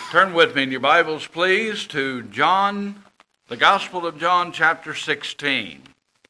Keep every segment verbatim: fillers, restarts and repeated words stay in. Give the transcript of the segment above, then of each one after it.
Turn with me in your Bibles, please, to John, the Gospel of John, chapter sixteen.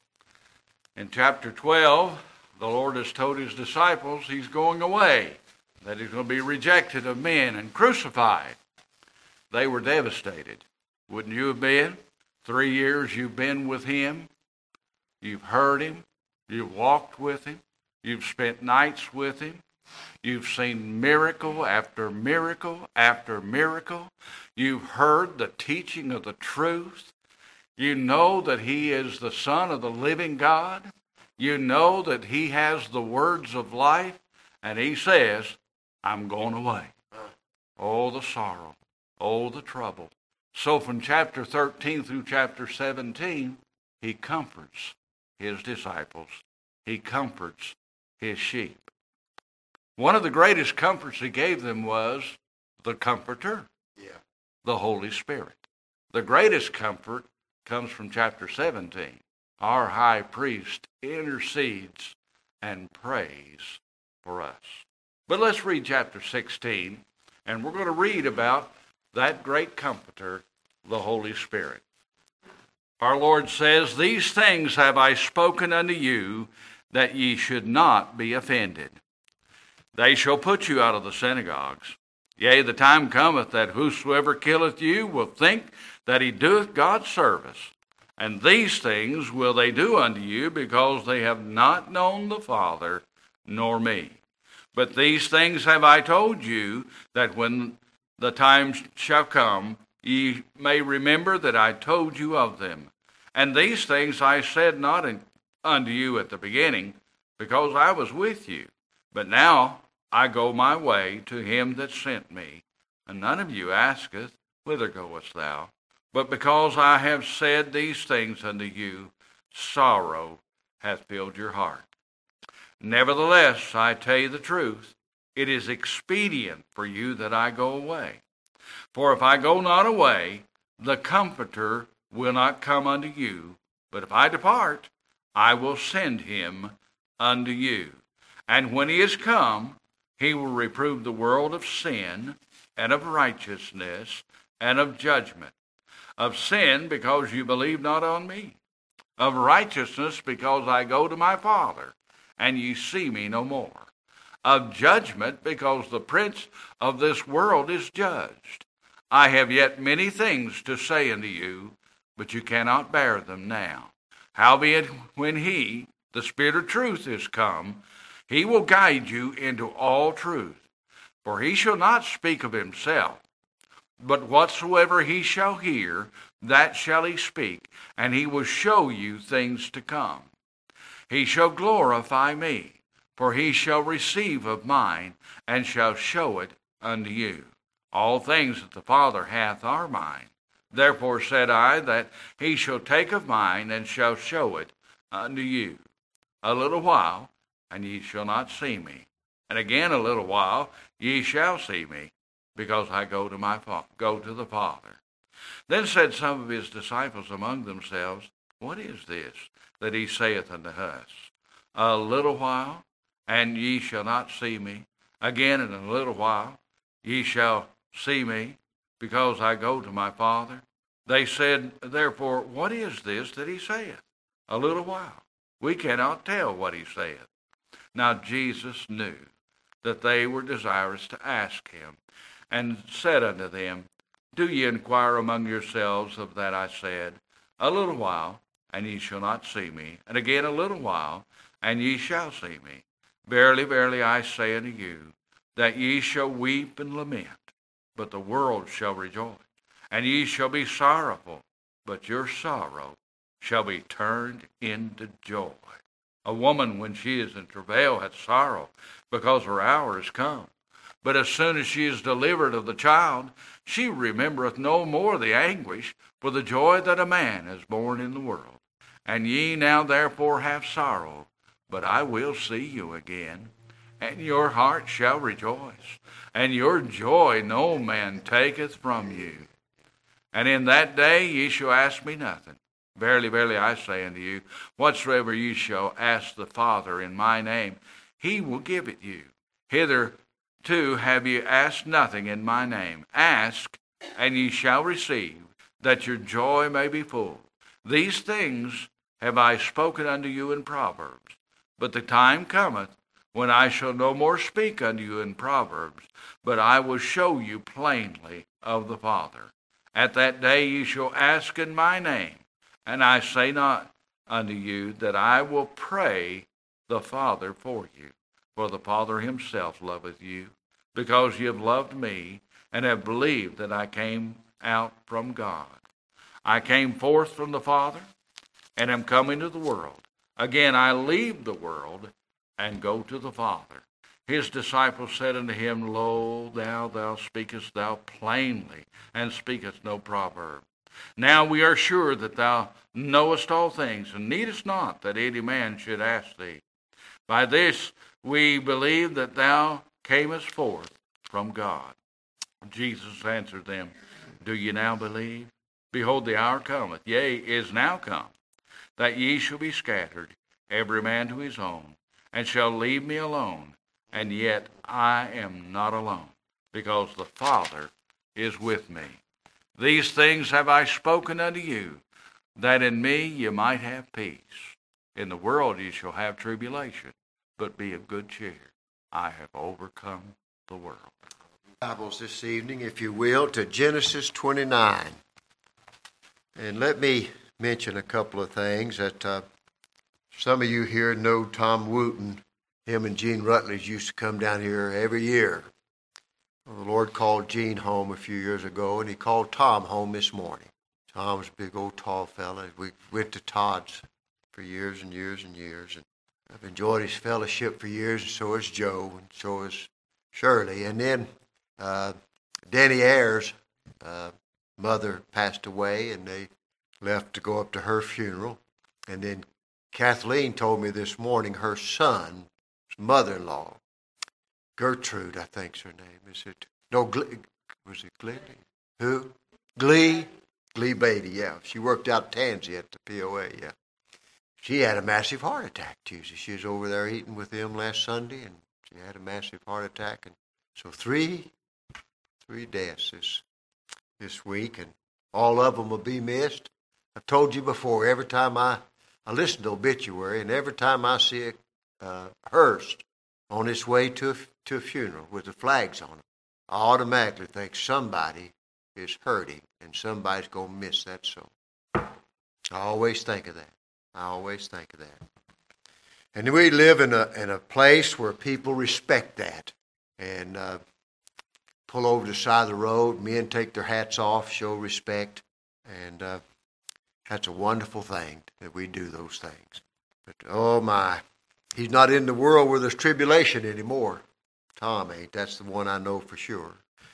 In chapter twelve, the Lord has told his disciples he's going away, that he's going to be rejected of men and crucified. They were devastated. Wouldn't you have been? Three years you've been with him. You've heard him. You've walked with him. You've spent nights with him. You've seen miracle after miracle after miracle. You've heard the teaching of the truth. You know that he is the Son of the living God. You know that he has the words of life. And he says, I'm going away. Oh, the sorrow. Oh, the trouble. So from chapter thirteen through chapter seventeen, he comforts his disciples. He comforts his sheep. One of the greatest comforts he gave them was the Comforter, yeah. the Holy Spirit. The greatest comfort comes from chapter seventeen. Our high priest intercedes and prays for us. But let's read chapter sixteen, and we're going to read about that great Comforter, the Holy Spirit. Our Lord says, These things have I spoken unto you, that ye should not be offended. They shall put you out of the synagogues. Yea, the time cometh that whosoever killeth you will think that he doeth God service. And these things will they do unto you, because they have not known the Father nor me. But these things have I told you, that when the time shall come, ye may remember that I told you of them. And these things I said not in, unto you at the beginning, because I was with you. But now I go my way to him that sent me. And none of you asketh, Whither goest thou? But because I have said these things unto you, sorrow hath filled your heart. Nevertheless, I tell you the truth, it is expedient for you that I go away. For if I go not away, the Comforter will not come unto you. But if I depart, I will send him unto you. And when he is come, he will reprove the world of sin, and of righteousness, and of judgment. Of sin, because you believe not on me. Of righteousness, because I go to my Father, and ye see me no more. Of judgment, because the prince of this world is judged. I have yet many things to say unto you, but you cannot bear them now. Howbeit, when he, the Spirit of truth, is come, he will guide you into all truth. For he shall not speak of himself, but whatsoever he shall hear, that shall he speak, and he will show you things to come. He shall glorify me, for he shall receive of mine, and shall show it unto you. All things that the Father hath are mine. Therefore said I, that he shall take of mine, and shall show it unto you. A little while, and ye shall not see me. And again a little while, ye shall see me, because I go to my fa- go to the Father. Then said some of his disciples among themselves, What is this that he saith unto us? A little while, and ye shall not see me. Again in a little while, ye shall see me, because I go to my Father. They said, therefore, What is this that he saith? A little while. We cannot tell what he saith. Now Jesus knew that they were desirous to ask him, and said unto them, Do ye inquire among yourselves of that I said, A little while, and ye shall not see me, and again a little while, and ye shall see me. Verily, verily, I say unto you, that ye shall weep and lament, but the world shall rejoice. And ye shall be sorrowful, but your sorrow shall be turned into joy. A woman, when she is in travail, hath sorrow, because her hour is come. But as soon as she is delivered of the child, she remembereth no more the anguish for the joy that a man is born in the world. And ye now therefore have sorrow, but I will see you again, and your heart shall rejoice, and your joy no man taketh from you. And in that day ye shall ask me nothing. Verily, verily, I say unto you, whatsoever ye shall ask the Father in my name, he will give it you. Hitherto two, have ye asked nothing in my name? Ask, and ye shall receive, that your joy may be full. These things have I spoken unto you in Proverbs. But the time cometh, when I shall no more speak unto you in Proverbs, but I will show you plainly of the Father. At that day ye shall ask in my name, and I say not unto you that I will pray the Father for you. For the Father himself loveth you, because ye have loved me, and have believed that I came out from God. I came forth from the Father, and am come into the world. Again I leave the world, and go to the Father. His disciples said unto him, Lo, thou, thou speakest thou plainly, and speakest no proverb. Now we are sure that thou knowest all things, and needest not that any man should ask thee. By this we believe that thou camest forth from God. Jesus answered them, Do ye now believe? Behold, the hour cometh, yea, is now come, that ye shall be scattered, every man to his own, and shall leave me alone. And yet I am not alone, because the Father is with me. These things have I spoken unto you, that in me ye might have peace. In the world ye shall have tribulation, but be of good cheer. I have overcome the world. Bibles this evening, if you will, to Genesis twenty-nine. And let me mention a couple of things that uh, some of you here know Tom Wooten. Him and Gene Rutledge used to come down here every year. Well, the Lord called Gene home a few years ago, and he called Tom home this morning. Tom's a big old tall fella. We went to Todd's for years and years and years, and I've enjoyed his fellowship for years, and so has Joe, and so has Shirley. And then uh, Danny Ayers' uh, mother passed away, and they left to go up to her funeral. And then Kathleen told me this morning her son, mother-in-law, Gertrude, I think's her name. Is it? No, Glee, was it Glee? Who? Glee? Glee Beatty, yeah. She worked out Tansy at the P O A, yeah. She had a massive heart attack Tuesday. She was over there eating with them last Sunday, and she had a massive heart attack. And so three, three deaths this, this week, and all of them will be missed. I've told you before, every time I, I listen to obituary, and every time I see a Uh, hearse on its way to a, to a funeral with the flags on it, I automatically think somebody is hurting and somebody's going to miss that soul. I always think of that. I always think of that. And we live in a in a place where people respect that and uh, pull over to the side of the road. Men take their hats off, show respect, and uh, that's a wonderful thing that we do those things. But oh my. He's not in the world where there's tribulation anymore. Tom ain't. That's the one I know for sure.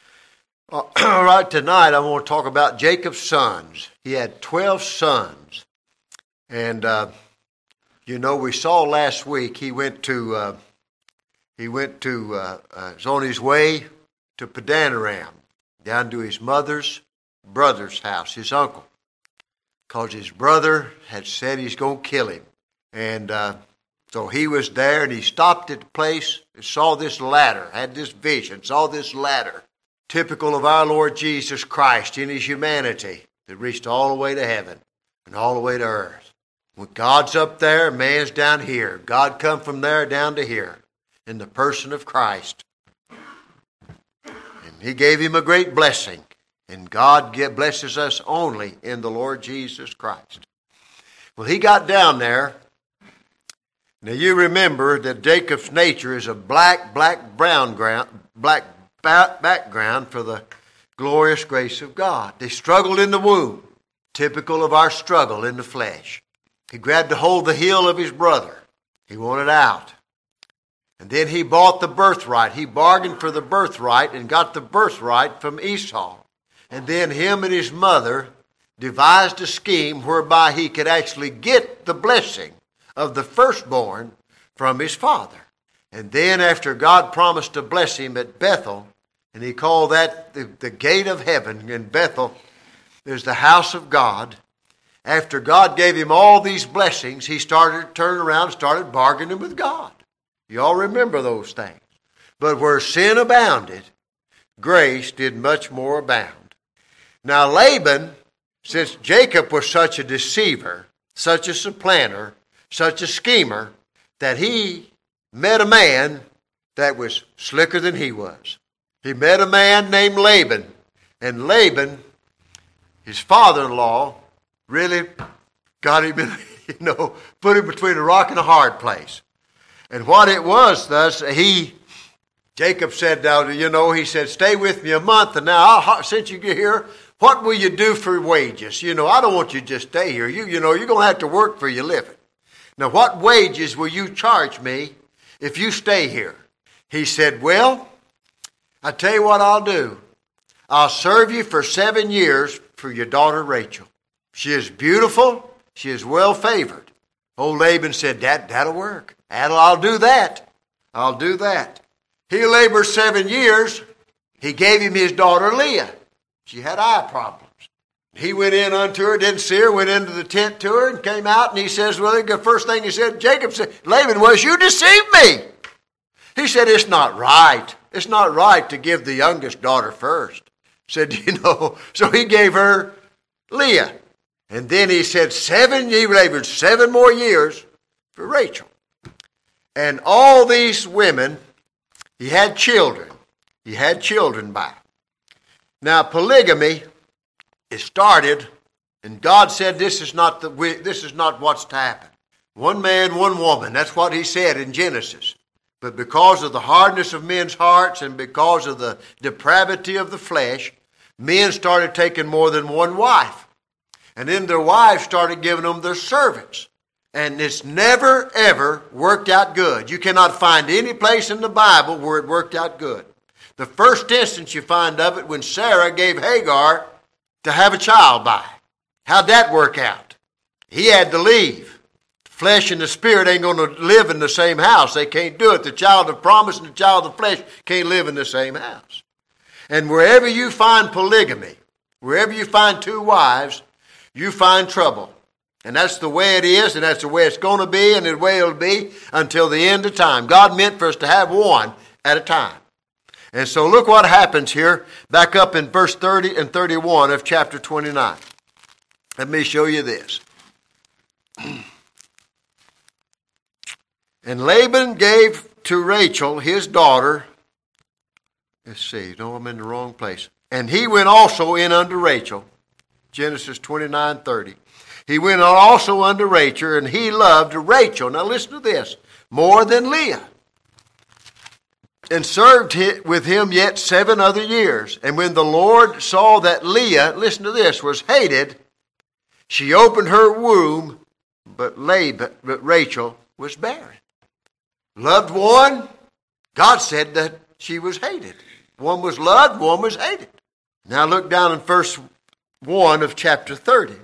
Uh, all right, tonight I want to talk about Jacob's sons. He had twelve sons. And, uh, you know, we saw last week he went to, uh, he went to, uh, uh, was on his way to Padanaram, down to his mother's brother's house, his uncle. Because his brother had said he's going to kill him. And, uh, So he was there, and he stopped at the place and saw this ladder, had this vision, saw this ladder, typical of our Lord Jesus Christ in his humanity, that reached all the way to heaven and all the way to earth. When God's up there, man's down here. God come from there down to here in the person of Christ. And he gave him a great blessing, and God blesses us only in the Lord Jesus Christ. Well, he got down there. Now you remember that Jacob's nature is a black, black, brown ground, black ba- background for the glorious grace of God. They struggled in the womb, typical of our struggle in the flesh. He grabbed a hold of the heel of his brother. He wanted out. And then he bought the birthright. He bargained for the birthright and got the birthright from Esau. And then him and his mother devised a scheme whereby he could actually get the blessing of the firstborn from his father. And then after God promised to bless him at Bethel, and he called that the, the gate of heaven in Bethel, there's the house of God. After God gave him all these blessings, he started to turn around and started bargaining with God. You all remember those things. But where sin abounded, grace did much more abound. Now Laban, since Jacob was such a deceiver, such a supplanter, such a schemer, that he met a man that was slicker than he was. He met a man named Laban. And Laban, his father-in-law, really got him in, you know, put him between a rock and a hard place. And what it was, thus, he, Jacob said, now, you know, he said, stay with me a month, and now, I'll, since you get here, what will you do for wages? You know, I don't want you to just stay here. You, you know, you're going to have to work for your living. Now, what wages will you charge me if you stay here? He said, well, I tell you what I'll do. I'll serve you for seven years for your daughter Rachel. She is beautiful. She is well favored. Old Laban said, that, that'll work. That'll, I'll do that. I'll do that. He labored seven years. He gave him his daughter Leah. She had eye problems. He went in unto her, didn't see her, went into the tent to her and came out, and he says, well, the first thing he said, Jacob said, Laban was, you deceived me. He said, it's not right. It's not right to give the youngest daughter first. Said, you know, so he gave her Leah. And then he said, seven, he labored seven more years for Rachel. And all these women, he had children. He had children by. Now, polygamy, it started, and God said this is not the this is not what's to happen. One man, one woman. That's what he said in Genesis. But because of the hardness of men's hearts and because of the depravity of the flesh, men started taking more than one wife. And then their wives started giving them their servants. And it's never, ever worked out good. You cannot find any place in the Bible where it worked out good. The first instance you find of it when Sarah gave Hagar to have a child by. How'd that work out? He had to leave. Flesh and the spirit ain't going to live in the same house. They can't do it. The child of promise and the child of flesh can't live in the same house. And wherever you find polygamy, wherever you find two wives, you find trouble. And that's the way it is, and that's the way it's going to be, and the way it'll be until the end of time. God meant for us to have one at a time. And so look what happens here, back up in verse thirty and thirty-one of chapter twenty-nine. Let me show you this. And Laban gave to Rachel his daughter, let's see, no, I'm in the wrong place. And he went also in unto Rachel, Genesis twenty-nine thirty. He went also unto Rachel, and he loved Rachel. Now listen to this, more than Leah. And served with him yet seven other years. And when the Lord saw that Leah, listen to this, was hated, she opened her womb, but Laban, but Rachel was barren. Loved one, God said that she was hated. One was loved, one was hated. Now look down in verse one of chapter thirty.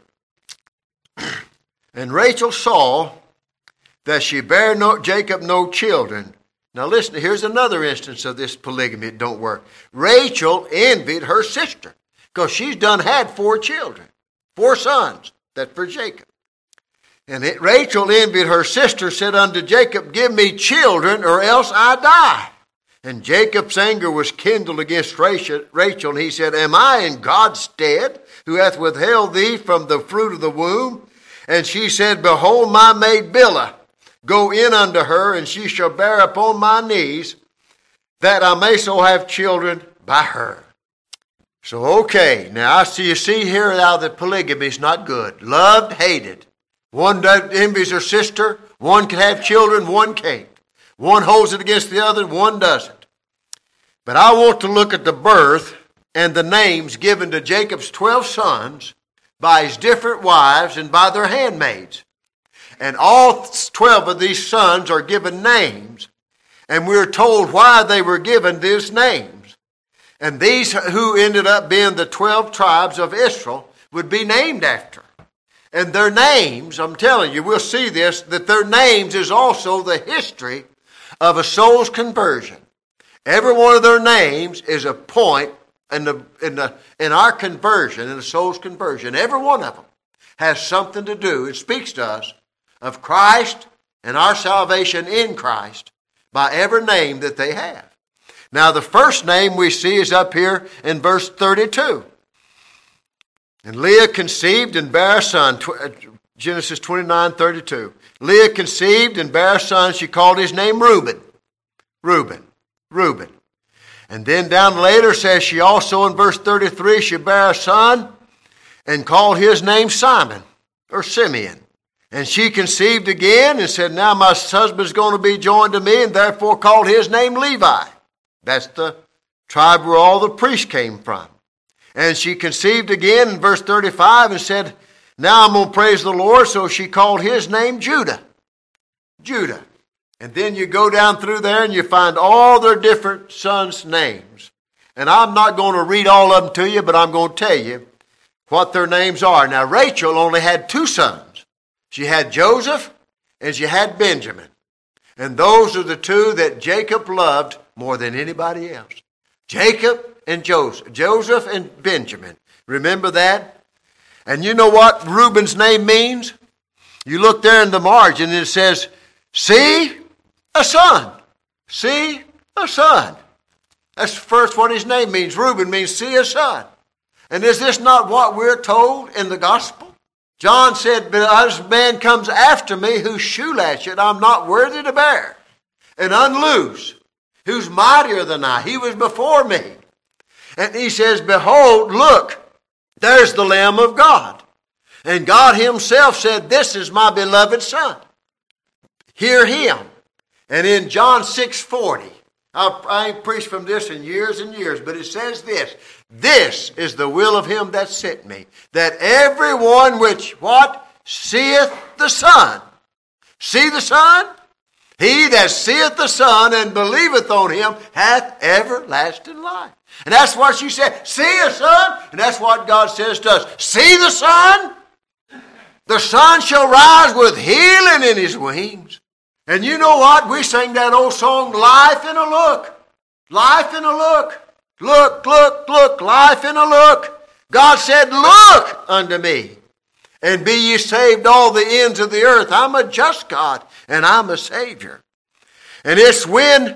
And Rachel saw that she bare no, Jacob no children. Now listen, here's another instance of this polygamy. It don't work. Rachel envied her sister because she's done had four children, four sons, that for Jacob. And it, Rachel envied her sister, said unto Jacob, give me children or else I die. And Jacob's anger was kindled against Rachel, Rachel, and he said, am I in God's stead, who hath withheld thee from the fruit of the womb? And she said, behold my maid Bilhah, go in unto her, and she shall bear upon my knees, that I may so have children by her. So, okay, now I see you see here now that polygamy is not good. Loved, hated. One envies her sister, one can have children, one can't. One holds it against the other, one doesn't. But I want to look at the birth and the names given to Jacob's twelve sons by his different wives and by their handmaids. And all twelve of these sons are given names, and we're told why they were given these names. And these who ended up being the twelve tribes of Israel would be named after. And their names, I'm telling you, we'll see this, that their names is also the history of a soul's conversion. Every one of their names is a point in the in the in our conversion, in the soul's conversion. Every one of them has something to do. It speaks to us of Christ and our salvation in Christ by every name that they have. Now the first name we see is up here in verse thirty-two. And Leah conceived and bare a son. Genesis twenty-nine thirty-two. Leah conceived and bare a son. She called his name Reuben. Reuben. Reuben. And then down later says she also in verse thirty-three, she bare a son and called his name Simon or Simeon. And she conceived again and said, now my husband's going to be joined to me, and therefore called his name Levi. That's the tribe where all the priests came from. And she conceived again in verse thirty-five and said, now I'm going to praise the Lord. So she called his name Judah. Judah. And then you go down through there and you find all their different sons' names. And I'm not going to read all of them to you, but I'm going to tell you what their names are. Now, Rachel only had two sons. She had Joseph and she had Benjamin. And those are the two that Jacob loved more than anybody else. Jacob and Joseph. Joseph and Benjamin. Remember that? And you know what Reuben's name means? You look there in the margin and it says, see a son. See a son. That's first what his name means. Reuben means see a son. And is this not what we're told in the gospel? John said, but as man comes after me whose shoe latchet I'm not worthy to bear, and unloose, who's mightier than I. He was before me. And he says, behold, look, there's the Lamb of God. And God himself said, this is my beloved son. Hear him. And in John six forty, I, I ain't preached from this in years and years, but it says this, this is the will of him that sent me, that everyone which, what? Seeth the Son. See the Son? He that seeth the Son and believeth on him hath everlasting life. And that's what she said. See a Son? And that's what God says to us. See the Son? The Son shall rise with healing in his wings. And you know what? We sing that old song, Life in a Look. Life in a Look. Look, look, look, life in a look. God said, look unto me, and be ye saved all the ends of the earth. I'm a just God, and I'm a Savior. And it's when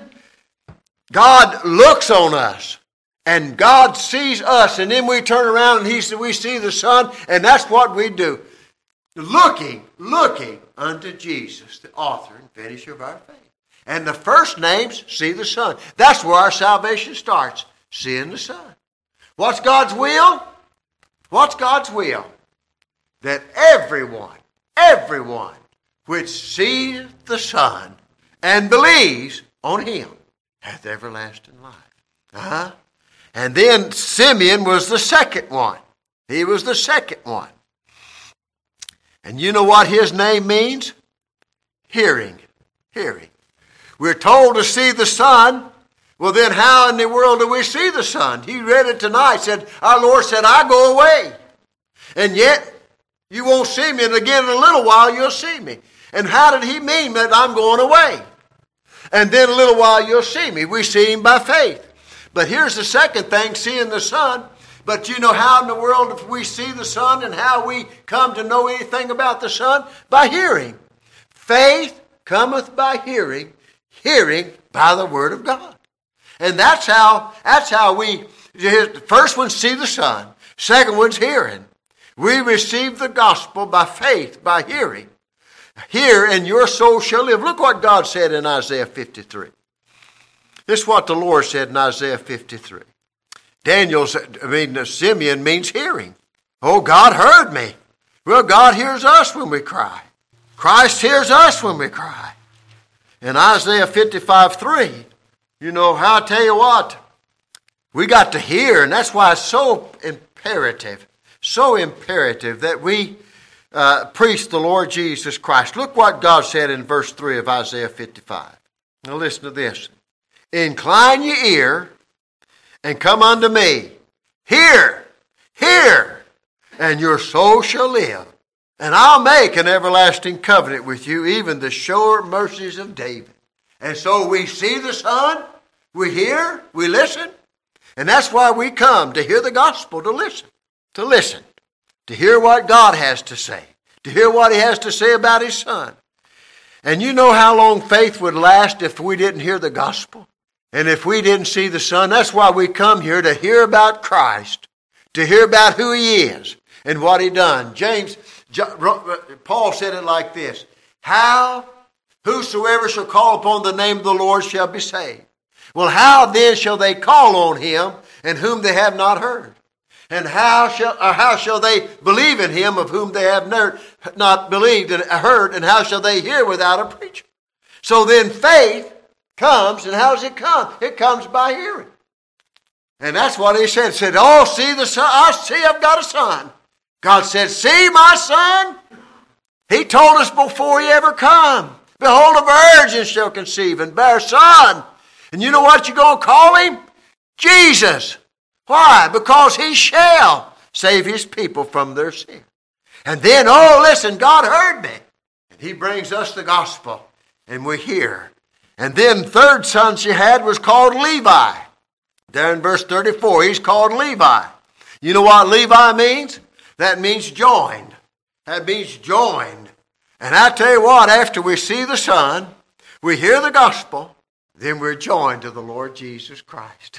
God looks on us, and God sees us, and then we turn around and he, we see the Son, and that's what we do. Looking, looking unto Jesus, the author and finisher of our faith. And the first names, see the Son. That's where our salvation starts. Seeing the Son. What's God's will? What's God's will? That everyone, everyone which sees the Son and believes on him hath everlasting life. Uh-huh. And then Simeon was the second one. He was the second one. And you know what his name means? Hearing. Hearing. We're told to see the Son. Well, then how in the world do we see the Son? He read it tonight, said, our Lord said, I go away. And yet, you won't see me, and again in a little while you'll see me. And how did he mean that I'm going away? And then a little while you'll see me. We see him by faith. But here's the second thing, seeing the Son. But you know how in the world if we see the Son and how we come to know anything about the Son? By hearing. Faith cometh by hearing, hearing by the Word of God. And that's how, that's how we, the first one, see the Son. Second one's hearing. We receive the gospel by faith, by hearing. Hear and your soul shall live. Look what God said in Isaiah fifty-three. This is what the Lord said in Isaiah fifty-three. Daniel said, I mean, Simeon means hearing. Oh, God heard me. Well, God hears us when we cry. Christ hears us when we cry. In Isaiah fifty-five three, you know, I tell you what, we got to hear, and that's why it's so imperative, so imperative that we uh, preach the Lord Jesus Christ. Look what God said in verse three of Isaiah fifty-five. Now listen to this. Incline your ear and come unto me. Hear, hear, and your soul shall live. And I'll make an everlasting covenant with you, even the sure mercies of David. And so we see the Son, we hear, we listen. And that's why we come, to hear the gospel, to listen. To listen. To hear what God has to say. To hear what he has to say about his Son. And you know how long faith would last if we didn't hear the gospel? And if we didn't see the Son, that's why we come here, to hear about Christ, to hear about who He is and what He done. James, Paul said it like this: how whosoever shall call upon the name of the Lord shall be saved. Well, how then shall they call on Him in whom they have not heard? And how shall or how shall they believe in Him of whom they have not believed and heard? And how shall they hear without a preacher? So then faith comes, and how does it come? It comes by hearing. And that's what He said. He said, oh, see the son. I see I've got a son. God said, see my son? He told us before He ever come. Behold, a virgin shall conceive and bear a son. And you know what you're going to call Him? Jesus. Why? Because He shall save His people from their sin. And then, oh, listen, God heard me. And He brings us the gospel, and we hear. And then third son she had was called Levi. There in verse thirty-four, he's called Levi. You know what Levi means? That means joined. That means joined. And I tell you what, after we see the Son, we hear the gospel, then we're joined to the Lord Jesus Christ.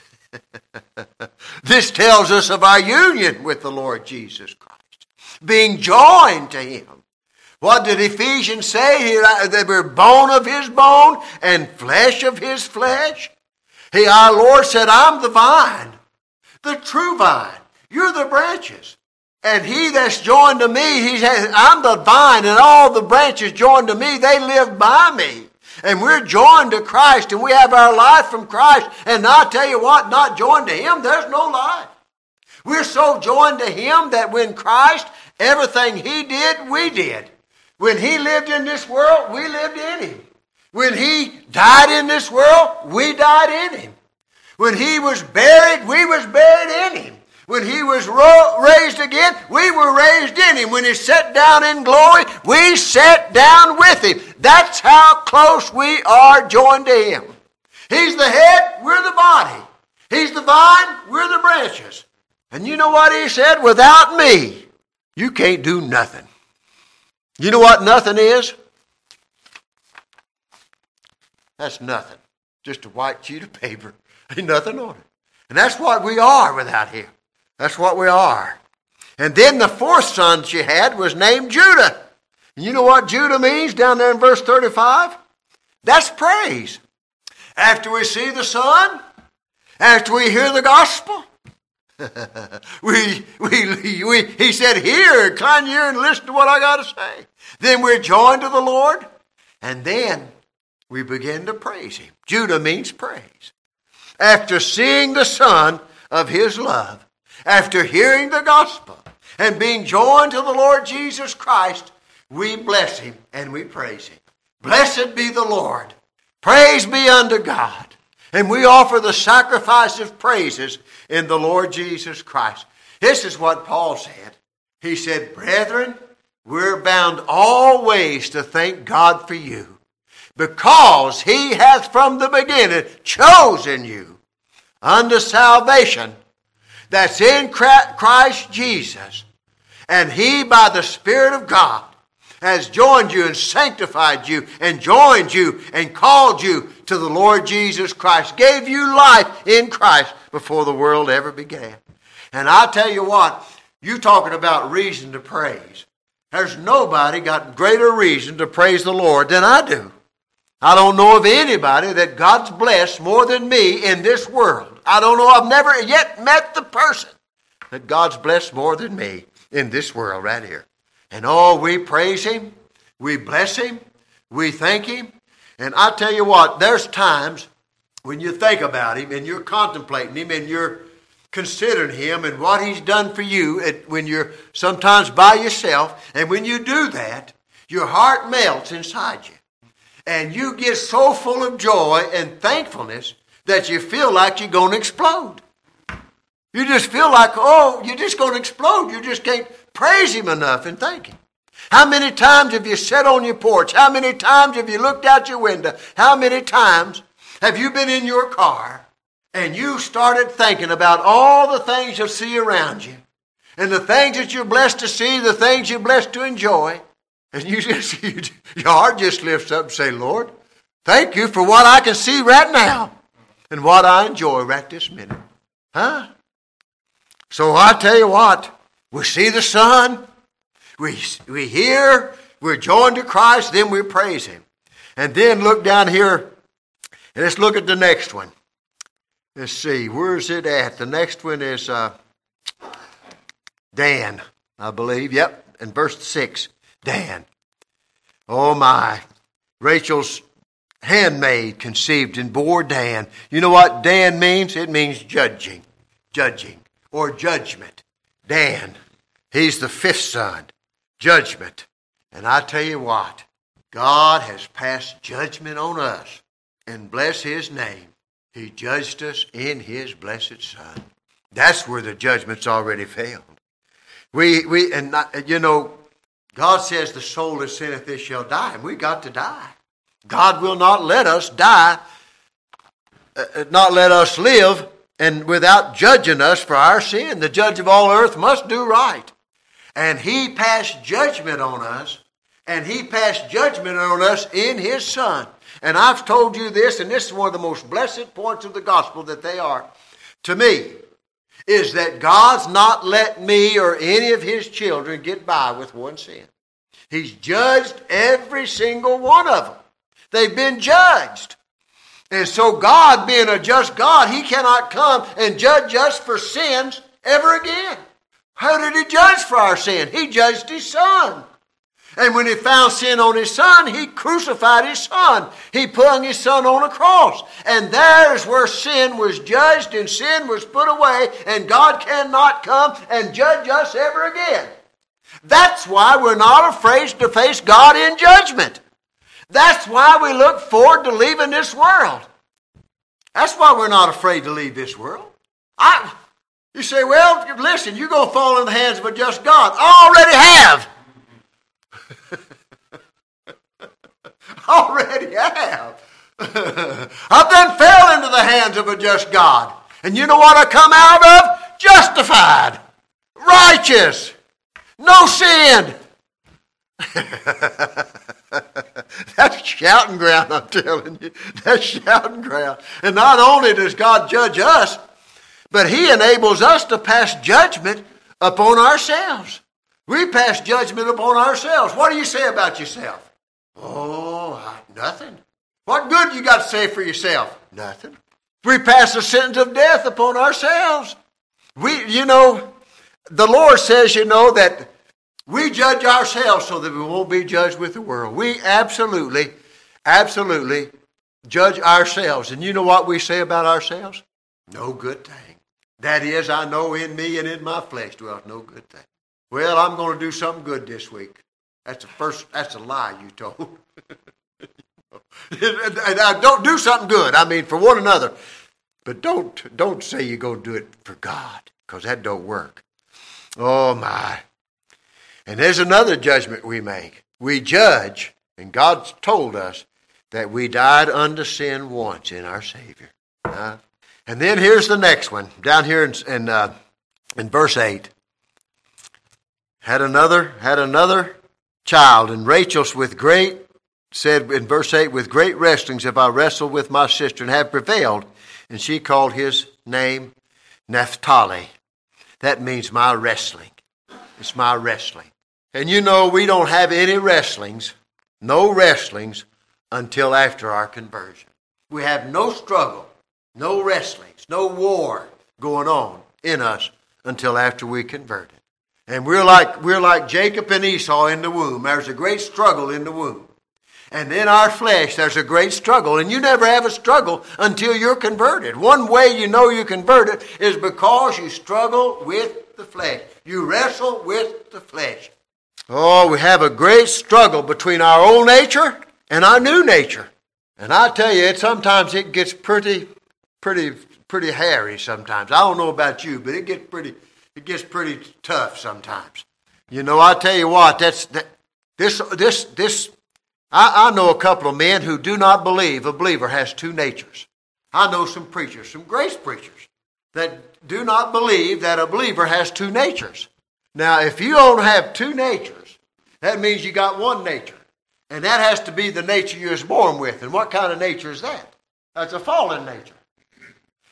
This tells us of our union with the Lord Jesus Christ, being joined to Him. What did Ephesians say? They were bone of His bone and flesh of His flesh. He, our Lord said, I'm the vine, the true vine. You're the branches. And He that's joined to me, He says, I'm the vine, and all the branches joined to me, they live by me. And we're joined to Christ, and we have our life from Christ. And I'll tell you what, not joined to Him, there's no life. We're so joined to Him that when Christ, everything He did, we did. When He lived in this world, we lived in Him. When He died in this world, we died in Him. When He was buried, we was buried in Him. When He was ro- raised again, we were raised in Him. When He sat down in glory, we sat down with Him. That's how close we are joined to Him. He's the head, we're the body. He's the vine, we're the branches. And you know what He said? Without me, you can't do nothing. You know what nothing is? That's nothing. Just a white sheet of paper. Ain't nothing on it. And that's what we are without Him. That's what we are. And then the fourth son she had was named Judah. And you know what Judah means down there in verse thirty-five? That's praise. After we see the Son, after we hear the gospel, we, we, we, he said, hear, incline your ear and listen to what I got to say. Then we're joined to the Lord, and then we begin to praise Him. Judah means praise. After seeing the Son of His love, after hearing the gospel, and being joined to the Lord Jesus Christ, we bless Him and we praise Him. Blessed be the Lord. Praise be unto God. And we offer the sacrifice of praises in the Lord Jesus Christ. This is what Paul said. He said, brethren, we're bound always to thank God for you, because He hath from the beginning chosen you unto salvation that's in Christ Jesus. And He, by the Spirit of God, has joined you and sanctified you and joined you and called you to the Lord Jesus Christ. Gave you life in Christ before the world ever began. And I'll tell you what, you talking about reason to praise. There's nobody got greater reason to praise the Lord than I do. I don't know of anybody that God's blessed more than me in this world. I don't know, I've never yet met the person that God's blessed more than me in this world right here. And oh, we praise Him, we bless Him, we thank Him. And I tell you what, there's times when you think about Him and you're contemplating Him and you're considering Him and what He's done for you, when you're sometimes by yourself, and when you do that, your heart melts inside you. And you get so full of joy and thankfulness that you feel like you're going to explode. You just feel like, oh, you're just going to explode. You just can't praise Him enough and thank Him. How many times have you sat on your porch? How many times have you looked out your window? How many times have you been in your car and you started thinking about all the things you see around you and the things that you're blessed to see, the things you're blessed to enjoy, and you just, you, your heart just lifts up and say, Lord, thank you for what I can see right now. and what I enjoy right this minute. Huh? So I tell you what, we see the sun, we, we hear, we're joined to Christ, then we praise Him. And then look down here, and let's look at the next one. Let's see, where is it at? The next one is uh, Dan, I believe. Yep, in verse six, Dan. Oh my, Rachel's handmaid conceived and bore Dan. You know what Dan means? It means judging, judging, or judgment. Dan, he's the fifth son, judgment. And I tell you what, God has passed judgment on us, and bless His name. He judged us in His blessed Son. That's where the judgment's already failed. We, we, and not, you know, God says the soul that sinneth this shall die, and we got to die. God will not let us die, uh, not let us live, and without judging us for our sin. The judge of all earth must do right. And He passed judgment on us, and He passed judgment on us in His Son. And I've told you this, and this is one of the most blessed points of the gospel that they are, to me, is that God's not let me or any of His children get by with one sin. He's judged every single one of them. They've been judged. And so God, being a just God, He cannot come and judge us for sins ever again. How did He judge for our sin? He judged His Son. And when He found sin on His Son, He crucified His Son. He hung His Son on a cross. And there's where sin was judged and sin was put away, and God cannot come and judge us ever again. That's why we're not afraid to face God in judgment. That's why we look forward to leaving this world. That's why we're not afraid to leave this world. I, you say, well, listen, you're going to fall in the hands of a just God. I already have. Already have. I've then fell into the hands of a just God. And you know what I come out of? Justified. Righteous. No sin. That's shouting ground, I'm telling you. That's shouting ground. And not only does God judge us, but He enables us to pass judgment upon ourselves. We pass judgment upon ourselves. What do you say about yourself? Oh, nothing. What good you got to say for yourself? Nothing. We pass a sentence of death upon ourselves. We, you know, the Lord says, you know, that we judge ourselves so that we won't be judged with the world. We absolutely, absolutely judge ourselves. And you know what we say about ourselves? No good thing. That is, I know in me and in my flesh dwells no good thing. Well, I'm going to do something good this week. That's the first. That's a lie you told. And I don't do something good. I mean, for one another, but don't don't say you're going to do it for God, because that don't work. Oh my! And there's another judgment we make. We judge, and God's told us that we died unto sin once in our Savior. Uh, and then here's the next one down here in in, uh, in verse eight. Had another had another. child, and Rachel's with great, said in verse eight, with great wrestlings have I wrestled with my sister and have prevailed. And she called his name Naphtali. That means my wrestling. It's my wrestling. And you know, we don't have any wrestlings, no wrestlings, until after our conversion. We have no struggle, no wrestlings, no war going on in us until after we converted. And we're like we're like Jacob and Esau in the womb. There's a great struggle in the womb. And in our flesh, there's a great struggle. And you never have a struggle until you're converted. One way you know you're converted is because you struggle with the flesh. You wrestle with the flesh. Oh, we have a great struggle between our old nature and our new nature. And I tell you, it sometimes it gets pretty, pretty, pretty hairy sometimes. I don't know about you, but it gets pretty... It gets pretty tough sometimes. You know, I tell you what, that's that, this this this. I, I know a couple of men who do not believe a believer has two natures. I know some preachers, some grace preachers, that do not believe that a believer has two natures. Now, if you don't have two natures, that means you got one nature, and that has to be the nature you was born with. And what kind of nature is that? That's a fallen nature.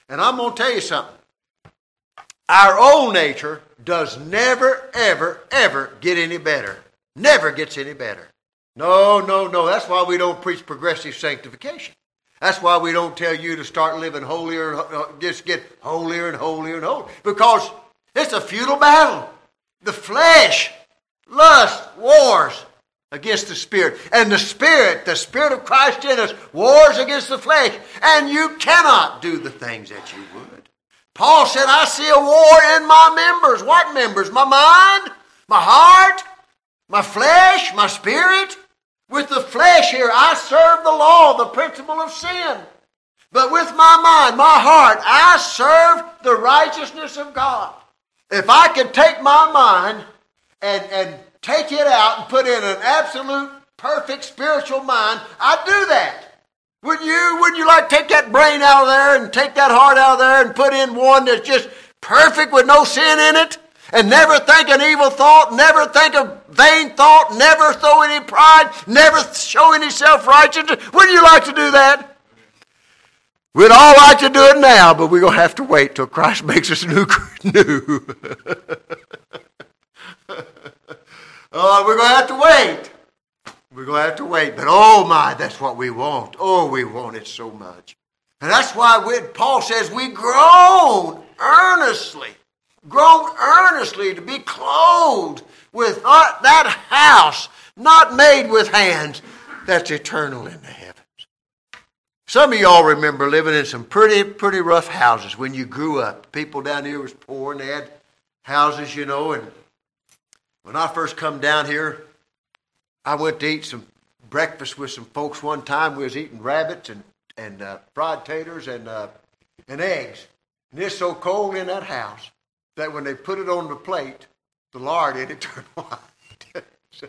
And I'm going to tell you something. Our old nature does never, ever, ever get any better. Never gets any better. No, no, no. That's why we don't preach progressive sanctification. That's why we don't tell you to start living holier, just get holier and holier and holier. Because it's a futile battle. The flesh, lust, wars against the Spirit. And the Spirit, the Spirit of Christ in us, wars against the flesh. And you cannot do the things that you would. Paul said, I see a war in my members. What members? My mind, my heart, my flesh, my spirit. With the flesh here, I serve the law, the principle of sin. But with my mind, my heart, I serve the righteousness of God. If I could take my mind and, and take it out and put in an absolute, perfect spiritual mind, I'd do that. Wouldn't you? Wouldn't you like to take that brain out of there and take that heart out of there and put in one that's just perfect with no sin in it? And never think an evil thought, never think a vain thought, never throw any pride, never show any self-righteousness. Wouldn't you like to do that? We'd all like to do it now, but we're going to have to wait till Christ makes us new. new. Oh, we're going to have to wait. We're going to have to wait. But oh my, that's what we want. Oh, we want it so much. And that's why we, Paul says we groan earnestly. Groan earnestly to be clothed with not that house, not made with hands, that's eternal in the heavens. Some of y'all remember living in some pretty, pretty rough houses when you grew up. People down here was poor and they had houses, you know. And when I first come down here, I went to eat some breakfast with some folks one time. We was eating rabbits and, and uh, fried taters and, uh, and eggs. And it's so cold in that house that when they put it on the plate, the lard in it turned white.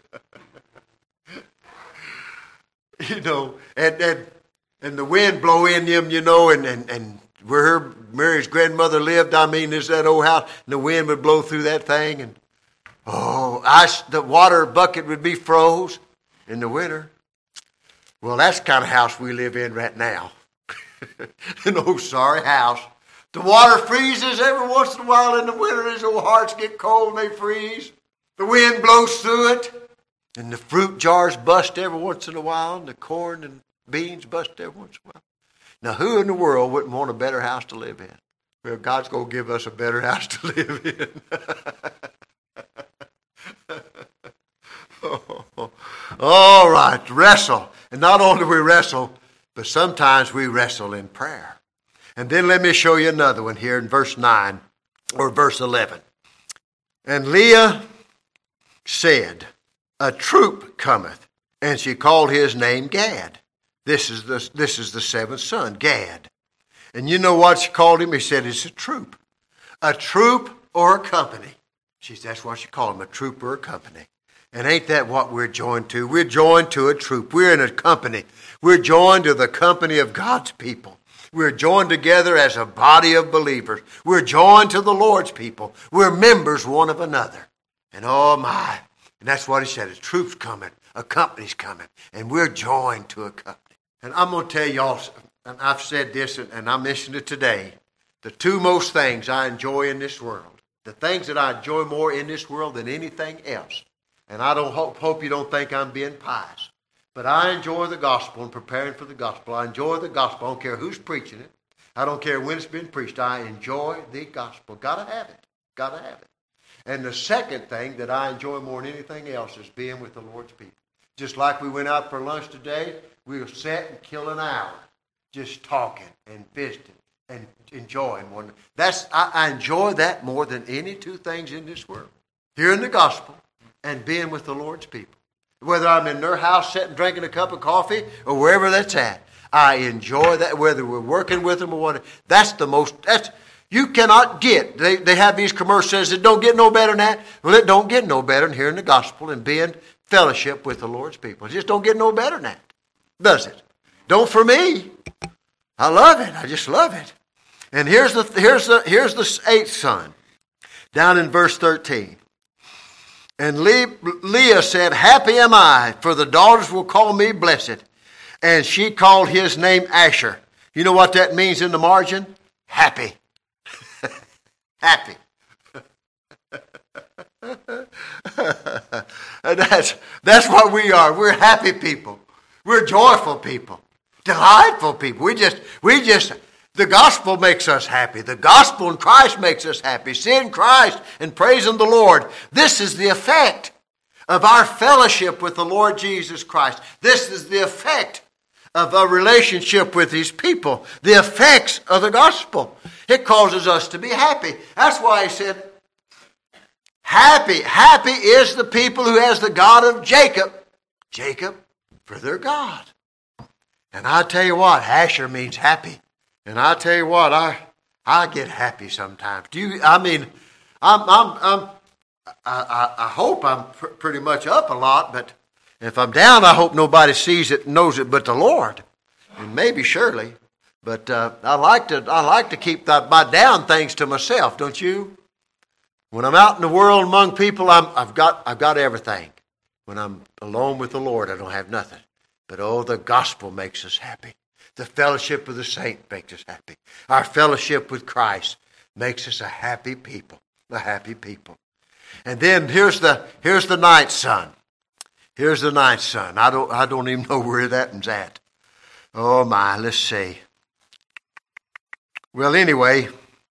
You know, and, and and the wind blow in them, you know, and, and, and where her, Mary's grandmother lived, I mean, there's that old house, and the wind would blow through that thing, and oh, ice, the water bucket would be froze in the winter. Well, that's the kind of house we live in right now. An old sorry house. The water freezes every once in a while in the winter. These old hearts get cold and they freeze. The wind blows through it. And the fruit jars bust every once in a while. And the corn and beans bust every once in a while. Now, who in the world wouldn't want a better house to live in? Well, God's going to give us a better house to live in. oh, all right, wrestle. And not only do we wrestle, but sometimes we wrestle in prayer. And then let me show you another one here in verse nine or verse eleven. And Leah said, a troop cometh, and she called his name Gad. This is the, this is the seventh son, Gad. And you know what she called him? He said it's a troop. A troop or a company. She said that's what she called him, a troop or a company. And ain't that what we're joined to? We're joined to a troop. We're in a company. We're joined to the company of God's people. We're joined together as a body of believers. We're joined to the Lord's people. We're members one of another. And oh my, and that's what he said, a troop's coming, a company's coming, and we're joined to a company. And I'm going to tell y'all, and I've said this, and I mentioned it today, the two most things I enjoy in this world, the things that I enjoy more in this world than anything else, and I don't hope, hope you don't think I'm being pious, but I enjoy the gospel and preparing for the gospel. I enjoy the gospel. I don't care who's preaching it. I don't care when it's been preached. I enjoy the gospel. Got to have it. Got to have it. And the second thing that I enjoy more than anything else is being with the Lord's people. Just like we went out for lunch today, we were sat and kill an hour just talking and visiting and enjoying one. That's I, I enjoy that more than any two things in this world. Hearing the gospel and being with the Lord's people. Whether I'm in their house sitting drinking a cup of coffee or wherever that's at, I enjoy that. Whether we're working with them or whatever, that's the most. That's you cannot get. They they have these commercials that don't get no better than that. Well, it don't get no better than hearing the gospel and being fellowship with the Lord's people. It just don't get no better than that, does it? Don't for me. I love it. I just love it. And here's the here's the here's the eighth son, down in verse thirteen. And Leah said, happy am I, for the daughters will call me blessed. And she called his name Asher. You know what that means in the margin? happy. Happy. And that's, that's what we are. We're happy people. We're joyful people. Delightful people. We just, we just, the gospel makes us happy. The gospel in Christ makes us happy. Seeing Christ and praising the Lord. This is the effect of our fellowship with the Lord Jesus Christ. This is the effect of our relationship with His people. The effects of the gospel. It causes us to be happy. That's why He said, happy, happy is the people who has the God of Jacob, Jacob for their God. And I tell you what, Asher means happy. And I tell you what, I I get happy sometimes. Do you? I mean, I'm I'm I'm I I, I hope I'm pr- pretty much up a lot, but if I'm down, I hope nobody sees it and knows it but the Lord, and maybe Shirley. But uh, I like to I like to keep that, my down things to myself. Don't you? When I'm out in the world among people, I'm, I've got I've got everything. When I'm alone with the Lord, I don't have nothing. But oh, the gospel makes us happy. The fellowship of the saint makes us happy. Our fellowship with Christ makes us a happy people. A happy people. And then here's the here's the ninth son. Here's the ninth son. I don't I don't even know where that one's at. Oh my, let's see. Well, anyway,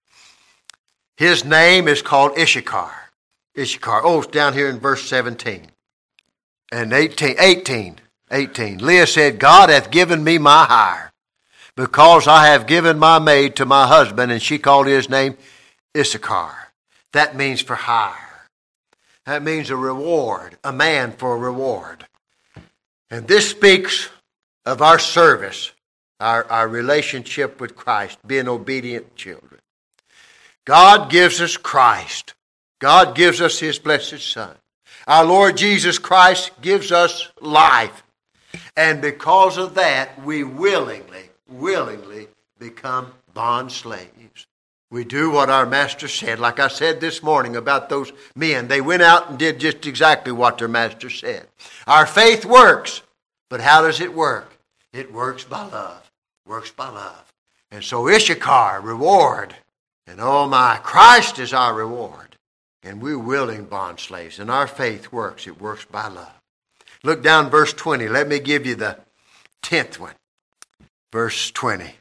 his name is called Issachar. Issachar. Oh, it's down here in verse seventeen. And eighteen. eighteen. eighteen. Leah said, God hath given me my hire, because I have given my maid to my husband, and she called his name Issachar. That means for hire. That means a reward, a man for a reward. And this speaks of our service, our, our relationship with Christ, being obedient children. God gives us Christ. God gives us His blessed Son. Our Lord Jesus Christ gives us life. And because of that, we willingly, willingly become bond slaves. We do what our master said. Like I said this morning about those men. They went out and did just exactly what their master said. Our faith works. But how does it work? It works by love. Works by love. And so Issachar, reward. And oh my, Christ is our reward. And we're willing bond slaves. And our faith works. It works by love. Look down verse twenty. Let me give you the tenth one. Verse twenty.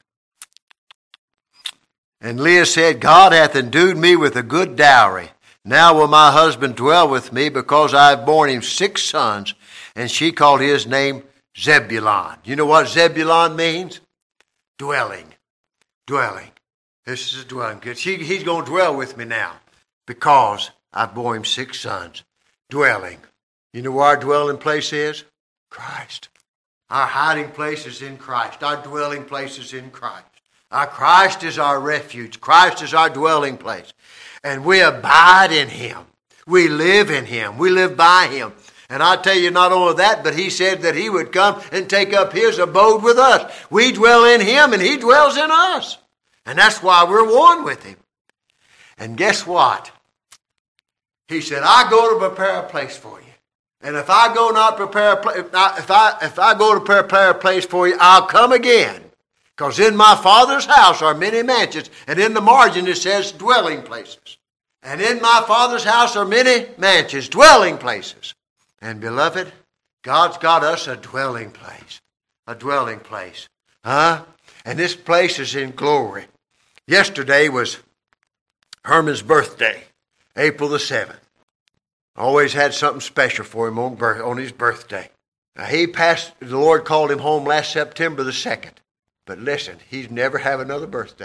And Leah said, God hath endued me with a good dowry. Now will my husband dwell with me, because I have borne him six sons. And she called his name Zebulon. You know what Zebulon means? Dwelling. Dwelling. This is a dwelling. He, he's going to dwell with me now, because I bore him six sons. Dwelling. You know where our dwelling place is? Christ. Our hiding place is in Christ. Our dwelling place is in Christ. Our Christ is our refuge. Christ is our dwelling place. And we abide in Him. We live in Him. We live by Him. And I tell you, not only that, but He said that He would come and take up His abode with us. We dwell in Him and He dwells in us. And that's why we're one with Him. And guess what? He said, I go to prepare a place for you. And if I go not prepare a place, if I, if I go to prepare a place for you, I'll come again. Because in my Father's house are many mansions. And in the margin it says dwelling places. And in my Father's house are many mansions, dwelling places. And beloved, God's got us a dwelling place. A dwelling place. Huh? And this place is in glory. Yesterday was Herman's birthday, April the seventh. Always had something special for him on, birth, on his birthday. Now he passed, the Lord called him home last September the second. But listen, he's never have another birthday.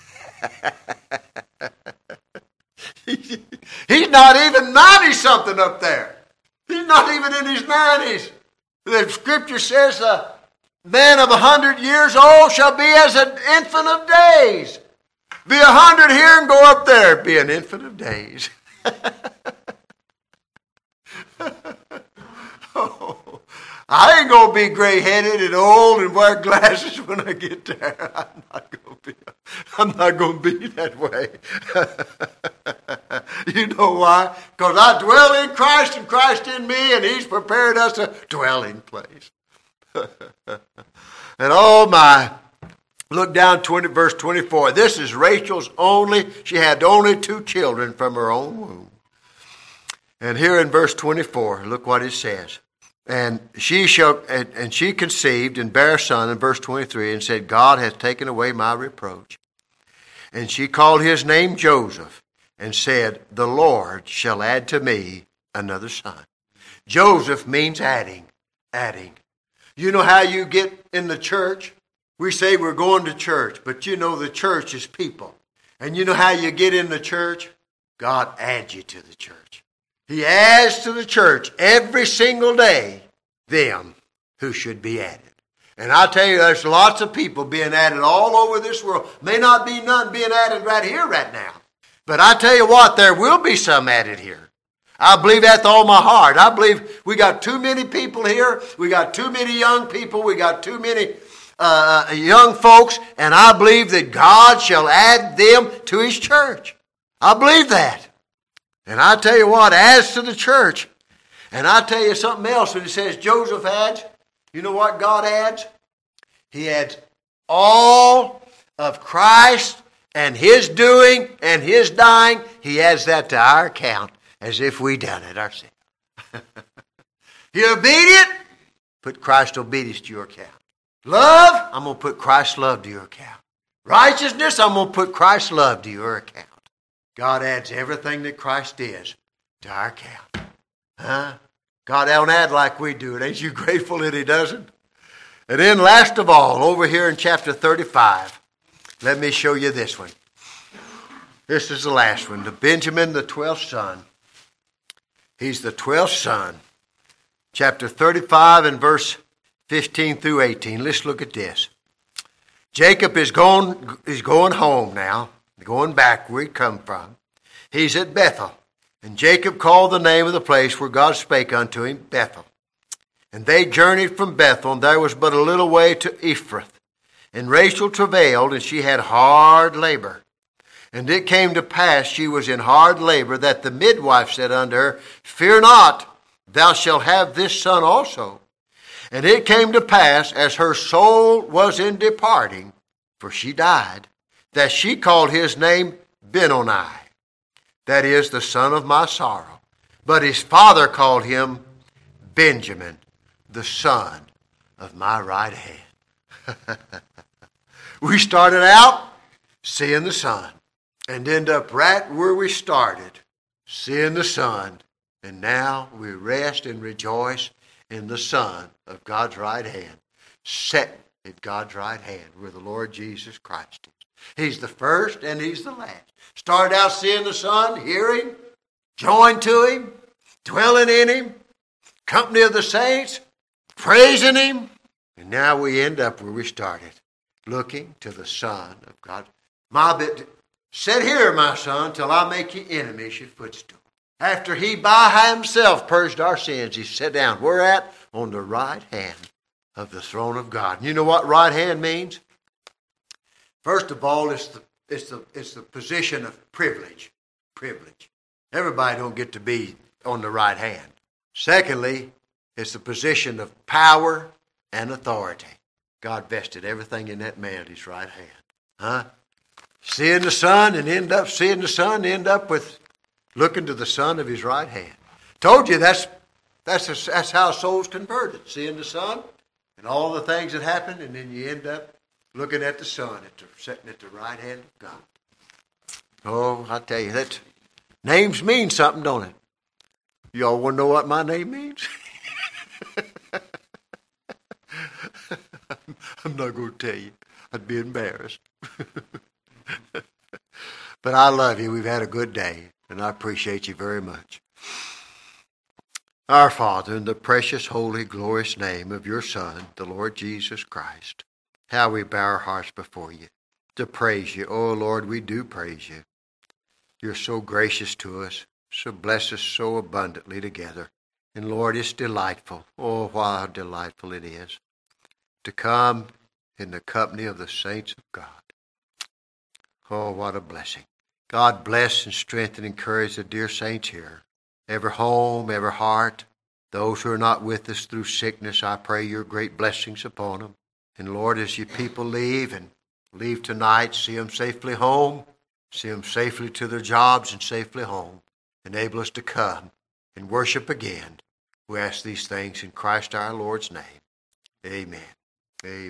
He's not even ninety-something up there. He's not even in his nineties. The Scripture says a man of a hundred years old shall be as an infant of days. Be a hundred here and go up there. Be an infant of days. Oh, I ain't going to be gray-headed and old and wear glasses when I get there. I'm not going to be. I'm not going to be that way. You know why? Because I dwell in Christ and Christ in me, and He's prepared us a dwelling place. And oh my, Look down twenty, verse twenty-four. This is Rachel's only, she had only two children from her own womb. And here in verse twenty-four, look what it says. And she shall, and, and she conceived and bare a son in verse twenty-three, and said, God hath taken away my reproach. And she called his name Joseph, and said, the Lord shall add to me another son. Joseph means adding, adding. You know how you get in the church? We say we're going to church, but you know the church is people. And you know how you get in the church? God adds you to the church. He adds to the church every single day them who should be added. And I tell you, there's lots of people being added all over this world. May not be none being added right here, right now. But I tell you what, there will be some added here. I believe that with all my heart. I believe we got too many people here. We got too many young people. We got too many uh, young folks. And I believe that God shall add them to His church. I believe that. And I tell you what, adds to the church. And I tell you something else when it says Joseph adds. You know what God adds? He adds all of Christ and His doing and His dying. He adds that to our account as if we done it ourselves. You're obedient? Put Christ's obedience to your account. Love? I'm going to put Christ's love to your account. Righteousness? I'm going to put Christ's love to your account. God adds everything that Christ is to our account. Huh? God don't add like we do it. Ain't you grateful that He doesn't? And then last of all, over here in chapter thirty-five, let me show you this one. This is the last one. The Benjamin, the twelfth son. He's the twelfth son. Chapter thirty-five and verse fifteen through eighteen. Let's look at this. Jacob is going, is going home now. Going back where he come from. He's at Bethel. And Jacob called the name of the place where God spake unto him, Bethel. And they journeyed from Bethel, and there was but a little way to Ephrath. And Rachel travailed, and she had hard labor. And it came to pass, she was in hard labor, that the midwife said unto her, Fear not, thou shalt have this son also. And it came to pass, as her soul was in departing, for she died, that she called his name Benoni, that is, the son of my sorrow. But his father called him Benjamin, the son of my right hand. We started out seeing the sun, and end up right where we started, seeing the sun. And now we rest and rejoice in the Son of God's right hand, set at God's right hand, where the Lord Jesus Christ is. He's the first and He's the last. Started out seeing the Son, hearing, joined to Him, dwelling in Him, company of the saints, praising Him. And now we end up where we started, looking to the Son of God. My bit, sit here, my son, till I make your enemies your footstool. After He by Himself purged our sins, He sat down. Where at? On the right hand of the throne of God. And you know what right hand means? First of all, it's the, it's the, it's the position of privilege. Privilege. Everybody don't get to be on the right hand. Secondly, it's the position of power and authority. God vested everything in that man at His right hand. Huh? Seeing the Son and end up seeing the Son, end up with looking to the Son of His right hand. Told you that's that's a, that's how a soul's converted. Seeing the Son and all the things that happen, and then you end up looking at the Son, at the, sitting at the right hand of God. Oh, I tell you, that names mean something, don't it? Y'all want to know what my name means? I'm not going to tell you. I'd be embarrassed. But I love you. We've had a good day, and I appreciate you very much. Our Father, in the precious, holy, glorious name of your Son, the Lord Jesus Christ, how we bow our hearts before you to praise you. Oh, Lord, we do praise you. You're so gracious to us, so bless us so abundantly together. And Lord, it's delightful. Oh, how delightful it is to come in the company of the saints of God. Oh, what a blessing. God bless and strengthen and encourage the dear saints here. Every home, every heart. Those who are not with us through sickness, I pray your great blessings upon them. And Lord, as your people leave and leave tonight, see them safely home, see them safely to their jobs and safely home. Enable us to come and worship again. We ask these things in Christ our Lord's name. Amen. Amen.